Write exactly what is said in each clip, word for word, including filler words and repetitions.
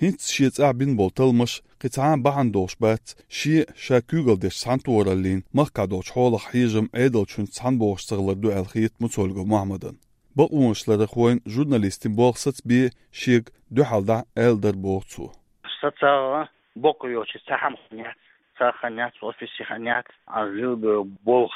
هنت شيت أعبين بولتلمش قطعان بحن دوش بات شي شاكوغل ديش سانتورالين مخكا دوش حول حيجم عيدل شون سان بوش سغلر دو الخيط متولغو محمدن بقومشلر خوين جورناليستين بوغسط بي شيك دو حالدا الدر بوغتسو ستا بوكو يوشي ساحم خنيات ساخنيات وفيسي خنيات عزيل بوغ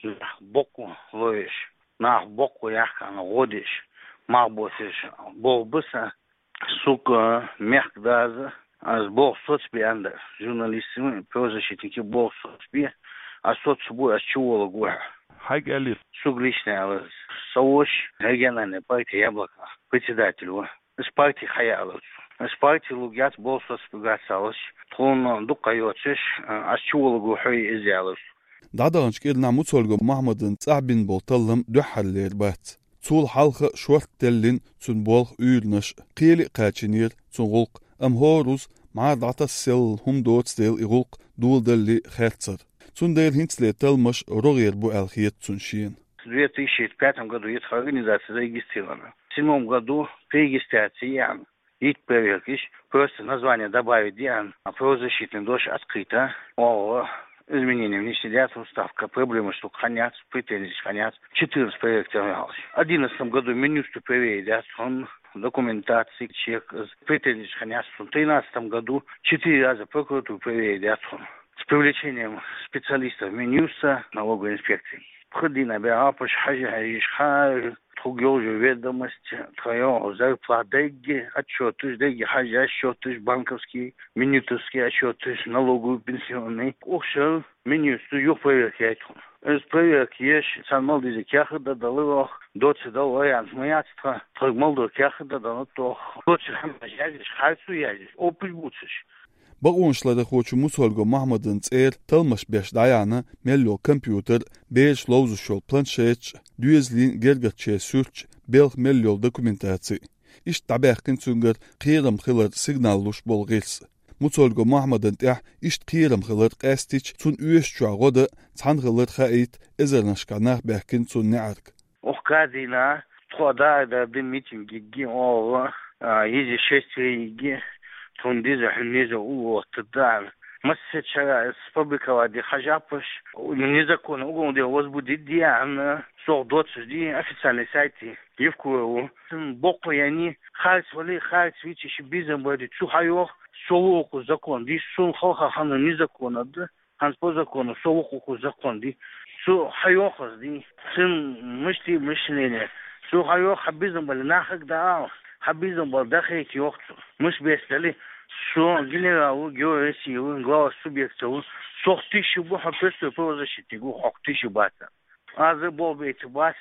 بوكو لويش ناخ بوكو يحكا غوديش ما بوسيش بوغ بسا سوق ميخ داز از بوغ صوت بي عند جورناليستين بوزاشيتيكي بوغ صوت بي الصوت بو اشوال غوح حاج ألف سوق ليشنا سووش هيجانا نبايتي يابلكا председателю спайти хаялос спайти лугят болсос бугасалос тон дукайочеш ачуулгу хой изялос دعدغنش كيرنا متولغو محمدن تعبين بولتلم دو حلير بات طول حلقة شورت تلين تون بولغ ايرنش قيلي قاچنير تون غلق ام هوروز مع دعتا السل هم دوت ستيل اغلق دول دلي خيرتسر تون دير هنتسلي تلمش روغير بو الخيط تون شين В две тысячи пятом году эта организация зарегистрирована. В седьмом году при регистрации ЯН и проверки просто название добавить ДИАН, а правозащитная дочь открыта. О изменениям внешней ряд уставка, проблемы, что хранят, претензии хранят. четырнадцать проверок терминалов. В одиннадцатом году Минюсту проверят, он документации, чек, претензии хранят. В тринадцатом году четыре раза прокуратуру проверят, с привлечением специалистов Минюста, налоговой инспекции. Входина беапош хажа хажишхар тругёж ведомость твоё зарплаты отчёты деги хажа отчёты банковские минутовские отчёты налоговые пенсионные ошел минусту ёх проверки из проверки есть санмал дизе кяхда далых доцы далоян смеяцтва тргмал до кяхда дано то доцы хамажаж хальсу яж опыт буцеш بقونشلر خوچو متولغو محمدن تير تلمش بيش دايانا ميلو كمبيوتر بيش لوزو شول بلانشيتش دويزلين جرگتشي سورچ بيلخ ميلو دوكومنتاتي إش تابعكن تونغر قيرم خلر سيغنالوش بولغيلس متولغو محمدن تيح إش قيرم خلر قاستيش تون اويش چوا غودا تان خلر خايت ازرنشكاناخ بيحكن تون نعرك وخكادينا تخودا دا دي ميتинги ги о يجي шествие تونديزة حنيزة أوه تدار مسجد شرع سببك وادي خجابش ونيزكون أوه دي وزبو دي دي عن صوغ دوتش دي أفسالي سايتي يفكو بوكو يعني خالص ولي خالص ويتي شبيزن بادي تشو حيوخ سووكو زكون دي سون خلقا خانو نيزكون دي هانس بوزكون سووكو زكون دي سو حيوخز دي سن مشتي مشليني سو حيوخ حبيزن بالي ناخك دا حبيزن بالداخل يوختو مش بيستلي شو генералу геосилу глава субъекту сохтиши бу хапесто правозащитнику хохтиши бата азы болбейт бас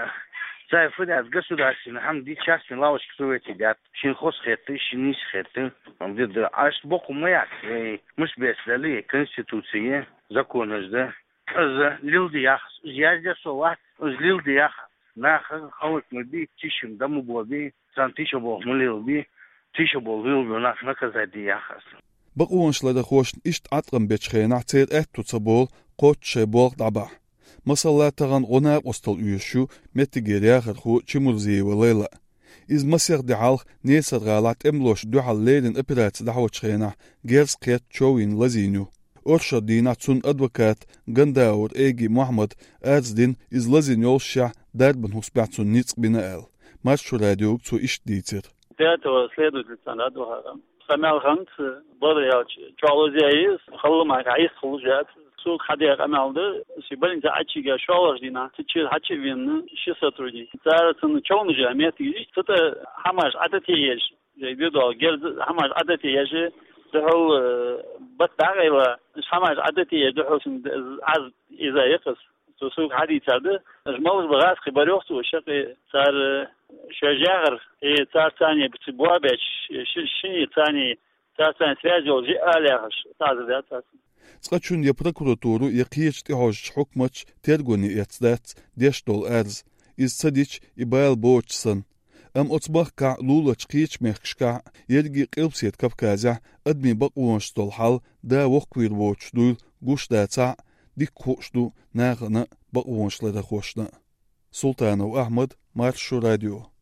цайфыдат государственный хамди частный лавочки тувети дат шинхоз хеты шинис хеты амдид аш боку маяк мыш беслали конституция законызды азы лилдиях зязде солат лилдиях нах хавык мыби тишим даму болби сантишо бо мулилби تيشو بولغيو ناخ نكزادي ياخس بقونشلر خوشن اشت عطرم بيتشخينا تير اتو تصبول قوت شيبوغ دابا مسلا تغن غنار أستل يوشو متجريا خرخو تشمرزي وليلا إز مسير دعالخ نيسر غالات املوش دوحال ليلن ابرات دعوة شخينا جيرس قيت شوين لزينو أرشد دينا تسون أدوكات غنداور ايجي محمد أرزدين إز لزينيول شع داربن هسبعتسون نيتق بناال مارشو راديوك تو إش ديتر Пятого следовательца надо خمال خمس بدر جالوزيايز خلوا معك عايز خلوجات سوق حدا خمال ده سيبلين تعشي جا شغلش دينا تشيل حشي بين شو سطردي تعرف إنه شلون جامعة تيجي تتا هماش عدتيش جيدو جلد هماش عدتيش ده هو بتدعى هماش عدتيش ده هو عز إذا يقص سوق حدي تعده جمال بغاز خبريوخت وشقي صار شجاعر صار ثاني بتبوابش شيء ثاني صار ثاني تراجع جي آلهش تعرف ده تعرف تقتشون يا بروكوراتورو يقيش تهاج حكمش ترجوني يتدات ديشتول أرز إز صديش يبايل بوتشسن أم أطبخ كع لولش قيش مخشكع يرجي قلبسيت كفكازع أدمي بقوانش طول حال دا وقوير بوتش دول قوش داتع ديك خوشدو ناغنا بقوانش لدا خوشنا سلطان وأحمد مارشو راديو